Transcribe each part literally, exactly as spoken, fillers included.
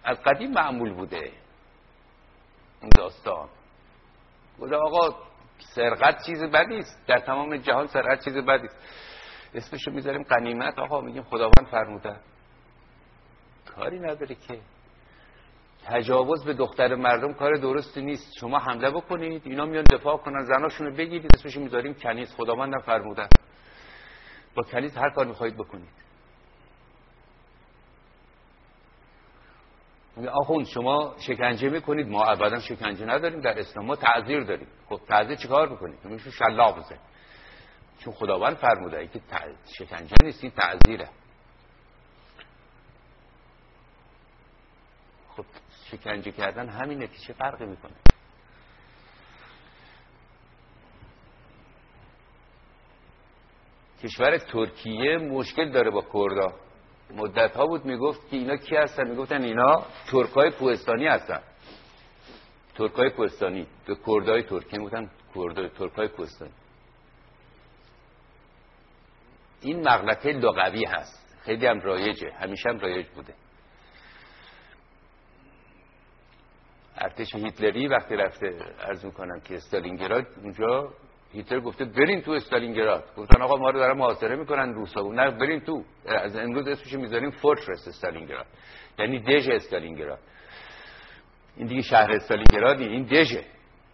از قدیم معمول بوده این داستان. گفته آقا سرقت چیز بدی است، در تمام جهان سرقت چیز بدی است، اسمشو میذاریم غنیمت. آقا میگیم خداوند فرموده، کاری نداره که. تجاوز به دختر مردم کار درستی نیست، شما حمله بکنید اینا میان دفاع کنن، زناشونو بگیرید، اسمشو میذاریم کنیز، خداوندم فرموده. با کنیز هر کار میخواهید بکنید. آخوند شما شکنجه میکنید، ما ابدا شکنجه نداریم در اسلام، ما تعذیر داریم. خب تعذیر چیکار بکنید؟ میشه شلاق بزنید، چون خداوند فرموده. این که شکنجه نیست، این تعذیره. خب شکنجه کردن همینه که چه فرقی میکنه؟ کشور ترکیه مشکل داره با کردها. مدت ها بود میگفت که اینا کی هستن؟ میگفتن اینا ترکای کوهستانی هستن. ترکای کوهستانی به کردهای ترکیه میگفتن کردای ترکای کوهستانی. این مغلطه لغوی هست، خیلی هم رایجه، همیشه هم رایج بوده. ارتش هیتلری وقتی رفته عرض میکنم که استالینگراد، اونجا هیتلر گفته برین تو استالینگراد. گفتن آقا ما رو دارن محاصره میکنن روسا. نه برین تو. از امروز اسمش میذاریم فورترس استالینگراد، یعنی دژ استالینگراد. این دیگه شهر استالینگراد، این دژه.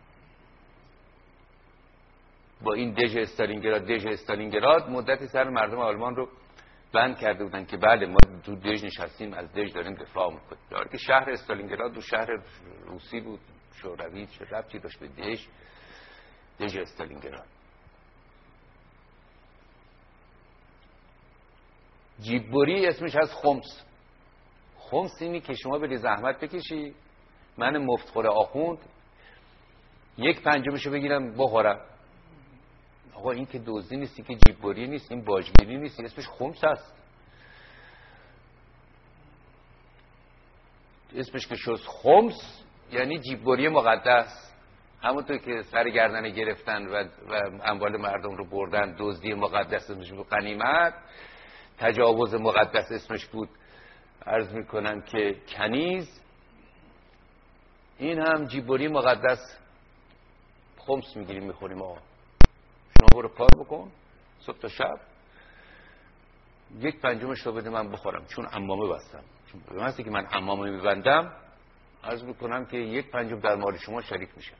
با این دژ استالینگراد، دژ استالینگراد مدتی سر مردم آلمان رو بند کرده بودن که بله ما تو دژ نشستیم، از دژ داریم دفاع میکنیم. در که شهر استالینگراد دو شهر روسی بود، شوروی، چه ربطی داشت به دژ؟ دژ استالینگراد. جیببری اسمش از خمس. خمس اینی که شما بری زحمت بکشی، من مفتخور آخوند یک پنجمشو بگیرم بخورم. آقا این که دزدی نیست، این که جیببری نیست، این باجگیری نیست، این اسمش خمس است. اسمش که شد خمس یعنی جیببری مقدس. همونطور که سر گردن گرفتن و, و اموال مردم رو بردن، دزدی مقدس اسمش بود غنیمت، تجاوز مقدس اسمش بود عرض میکنم که کنیز، این هم جیببری مقدس. خمس میگیریم میخوریم. آقا شما برو کار بکن صبح تا شب، یک پنجمش رو بده من بخورم، چون عمامه بستم. چون به من که من عمامه میبندم عرض میکنم که یک پنجم در مال شما شریک میشه.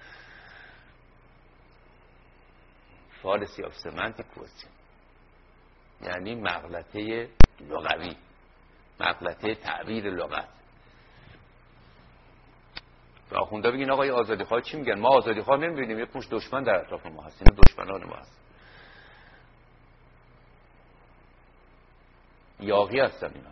فالسی آف سمنتیک کوئسچن، یعنی مغلطه لغوی، مغلطه تعبیر لغت. و آخونده بگین آقای آزادی خواه چی میگن؟ ما آزادی خواه نمیبینیم، یک مش دشمن در اطراف ما هست، این دشمنان ما هست، یاغی هستن اینا.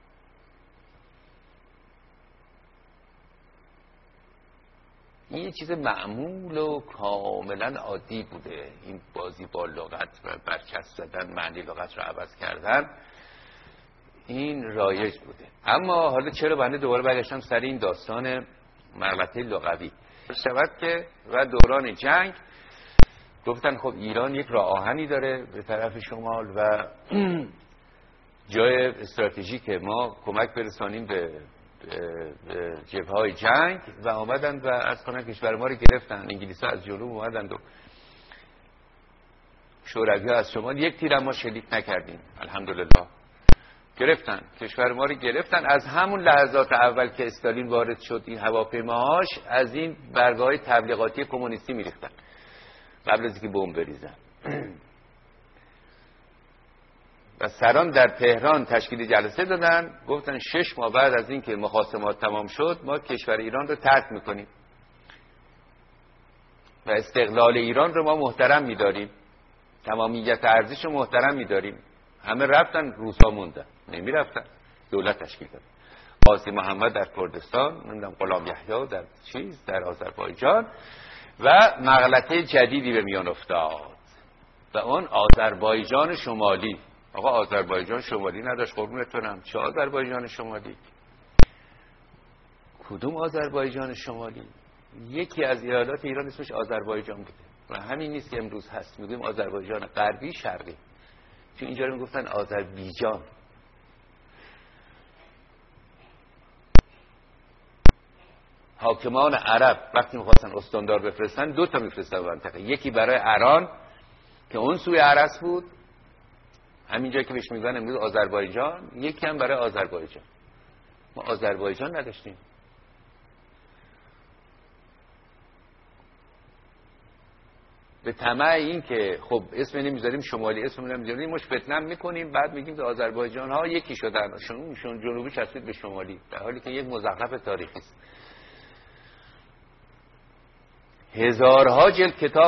این یه چیز معمول و کاملا عادی بوده، این بازی با لغت و برکست زدن، معنی لغت رو عوض کردن، این رایج بوده. اما حالا چرا بنده دوباره برگشتم سر این داستان مغلطه لغوی شود که و دوران جنگ گفتن خب ایران یک راه آهنی داره به طرف شمال و جای استراتژیک ما کمک برسانیم به جبهه‌های جنگ و آمدن و از کنن کشور ما رو گرفتن. انگلیس‌ها از جنوب اومدن و شوروی‌ها از شمال. یک تیر ما شلیک نکردیم الحمدلله، گرفتن کشور ما رو گرفتن. از همون لحظات اول که استالین وارد شد این هواپیماهاش از این برگه‌های تبلیغاتی کمونیستی می‌ریختن قبل از اینکه بمب بریزن. و سران در تهران تشکیل جلسه دادن، گفتن شش ماه بعد از اینکه مخاصمات تمام شد ما کشور ایران رو ترک میکنیم و استقلال ایران رو ما محترم میداریم، تمامیت ارزش رو محترم میداریم. همه رفتن، روسا موندن، نمی رفتن، دولت تشکیل داد. قاسم محمد در کردستان، نمیدونم غلام یحیی در چیز در آذربایجان و مغلطه جدیدی به میان افتاد و اون آذربایجان شمالی. آقا آذربایجان شمالی نداشت قربونتونم، چه آذربایجان شمالی؟ کدوم آذربایجان شمالی؟ یکی از ایالات ایران اسمش آذربایجان بوده و همین نیست که امروز هست، میگیم آذربایجان غربی شرقی، چون اینجا رو میگفتن آذربایجان. حاکمان عرب وقتی میخواستن استاندار بفرستن دو تا میفرستن به منطقه، یکی برای اران که اون سوی عرس بود، همینجا که بهش میگن امروز آذربایجان، یکی هم برای آذربایجان. ما آذربایجان نداشتیم. به طمع این که خب اسم نمیذاریم شمالی، اسم نمیذاریم، مش فتنه میکنیم، بعد میگیم که آذربایجان ها یکی شدن، شون جنوبی چسبید به شمالی، در حالی که یک مزخرف تاریخی است. هزارها جلد کتاب